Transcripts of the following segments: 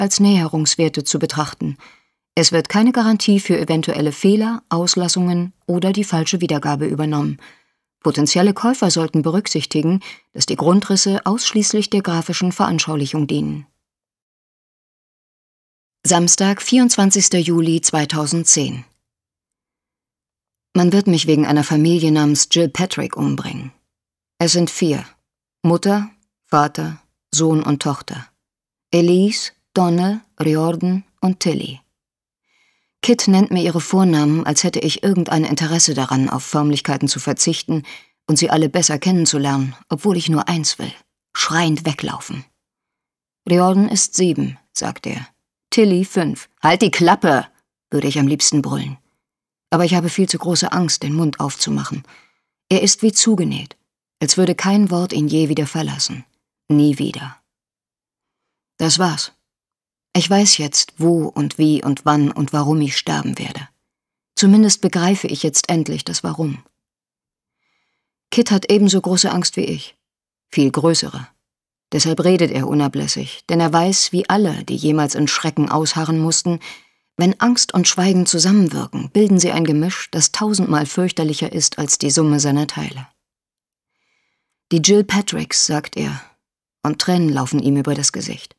als Näherungswerte zu betrachten. Es wird keine Garantie für eventuelle Fehler, Auslassungen oder die falsche Wiedergabe übernommen. Potenzielle Käufer sollten berücksichtigen, dass die Grundrisse ausschließlich der grafischen Veranschaulichung dienen. Samstag, 24. Juli 2010. Man wird mich wegen einer Familie namens Jill Patrick umbringen. Es sind 4. Mutter, Vater, Sohn und Tochter. Elise, Donnell, Riordan und Tilly. Kit nennt mir ihre Vornamen, als hätte ich irgendein Interesse daran, auf Förmlichkeiten zu verzichten und sie alle besser kennenzulernen, obwohl ich nur eins will: schreiend weglaufen. Riordan ist 7, sagt er. Tilly 5. Halt die Klappe, würde ich am liebsten brüllen. Aber ich habe viel zu große Angst, den Mund aufzumachen. Er ist wie zugenäht, als würde kein Wort ihn je wieder verlassen. Nie wieder. Das war's. Ich weiß jetzt, wo und wie und wann und warum ich sterben werde. Zumindest begreife ich jetzt endlich das Warum. Kit hat ebenso große Angst wie ich. Viel größere. Deshalb redet er unablässig, denn er weiß, wie alle, die jemals in Schrecken ausharren mussten, wenn Angst und Schweigen zusammenwirken, bilden sie ein Gemisch, das 1000-mal fürchterlicher ist als die Summe seiner Teile. Die Jill Patricks, sagt er, und Tränen laufen ihm über das Gesicht.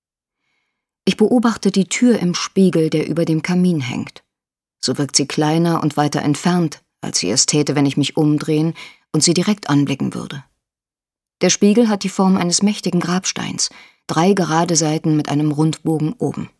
Ich beobachte die Tür im Spiegel, der über dem Kamin hängt. So wirkt sie kleiner und weiter entfernt, als sie es täte, wenn ich mich umdrehen und sie direkt anblicken würde. Der Spiegel hat die Form eines mächtigen Grabsteins, 3 gerade Seiten mit einem Rundbogen oben.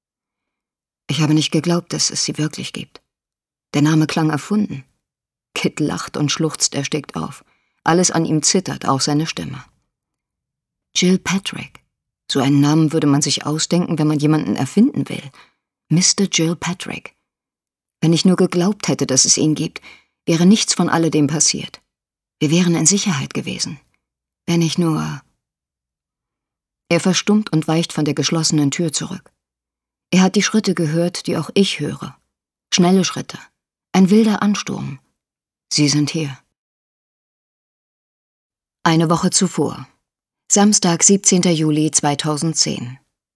Ich habe nicht geglaubt, dass es sie wirklich gibt. Der Name klang erfunden. Kit lacht und schluchzt erstickt auf. Alles an ihm zittert, auch seine Stimme. Jill Patrick. So einen Namen würde man sich ausdenken, wenn man jemanden erfinden will. Mr. Jill Patrick. Wenn ich nur geglaubt hätte, dass es ihn gibt, wäre nichts von alledem passiert. Wir wären in Sicherheit gewesen. Wenn ich nur... Er verstummt und weicht von der geschlossenen Tür zurück. Er hat die Schritte gehört, die auch ich höre. Schnelle Schritte. Ein wilder Ansturm. Sie sind hier. Eine Woche zuvor. Samstag, 17. Juli 2010.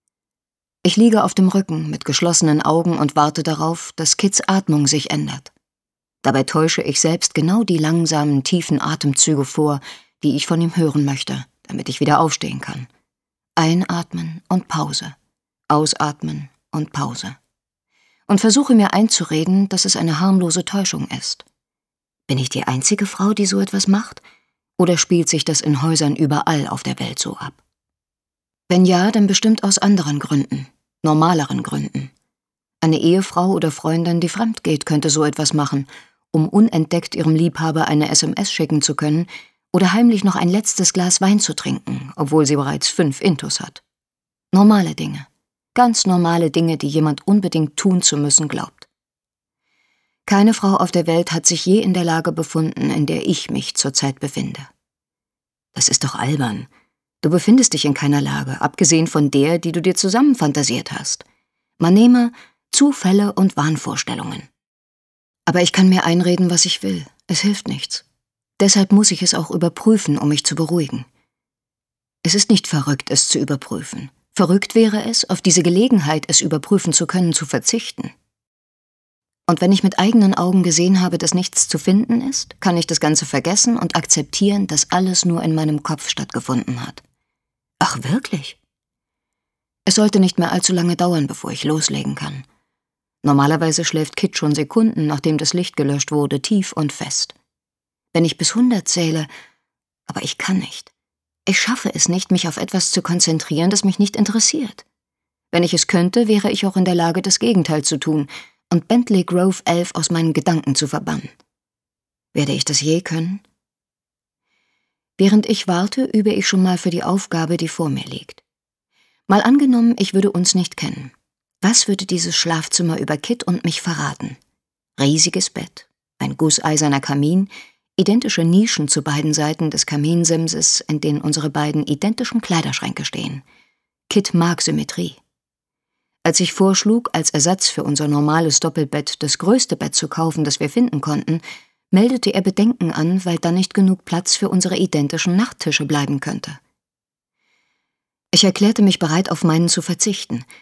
Ich liege auf dem Rücken mit geschlossenen Augen und warte darauf, dass Kits Atmung sich ändert. Dabei täusche ich selbst genau die langsamen, tiefen Atemzüge vor, die ich von ihm hören möchte, damit ich wieder aufstehen kann. Einatmen und Pause. Ausatmen und Pause. Und versuche mir einzureden, dass es eine harmlose Täuschung ist. Bin ich die einzige Frau, die so etwas macht? Oder spielt sich das in Häusern überall auf der Welt so ab? Wenn ja, dann bestimmt aus anderen Gründen, normaleren Gründen. Eine Ehefrau oder Freundin, die fremd geht, könnte so etwas machen, um unentdeckt ihrem Liebhaber eine SMS schicken zu können oder heimlich noch ein letztes Glas Wein zu trinken, obwohl sie bereits 5 Intus hat. Normale Dinge. Ganz normale Dinge, die jemand unbedingt tun zu müssen glaubt. Keine Frau auf der Welt hat sich je in der Lage befunden, in der ich mich zurzeit befinde. Das ist doch albern. Du befindest dich in keiner Lage, abgesehen von der, die du dir zusammenfantasiert hast. Man nehme Zufälle und Wahnvorstellungen. Aber ich kann mir einreden, was ich will. Es hilft nichts. Deshalb muss ich es auch überprüfen, um mich zu beruhigen. Es ist nicht verrückt, es zu überprüfen. Verrückt wäre es, auf diese Gelegenheit, es überprüfen zu können, zu verzichten. Und wenn ich mit eigenen Augen gesehen habe, dass nichts zu finden ist, kann ich das Ganze vergessen und akzeptieren, dass alles nur in meinem Kopf stattgefunden hat. Ach, wirklich? Es sollte nicht mehr allzu lange dauern, bevor ich loslegen kann. Normalerweise schläft Kit schon Sekunden, nachdem das Licht gelöscht wurde, tief und fest. Wenn ich bis 100 zähle, aber ich kann nicht. Ich schaffe es nicht, mich auf etwas zu konzentrieren, das mich nicht interessiert. Wenn ich es könnte, wäre ich auch in der Lage, das Gegenteil zu tun und Bentley Grove 11 aus meinen Gedanken zu verbannen. Werde ich das je können? Während ich warte, übe ich schon mal für die Aufgabe, die vor mir liegt. Mal angenommen, ich würde uns nicht kennen. Was würde dieses Schlafzimmer über Kit und mich verraten? Riesiges Bett, ein gusseiserner Kamin, identische Nischen zu beiden Seiten des Kaminsimses, in denen unsere beiden identischen Kleiderschränke stehen. Kit mag Symmetrie. Als ich vorschlug, als Ersatz für unser normales Doppelbett das größte Bett zu kaufen, das wir finden konnten, meldete er Bedenken an, weil dann nicht genug Platz für unsere identischen Nachttische bleiben könnte. Ich erklärte mich bereit, auf meinen zu verzichten,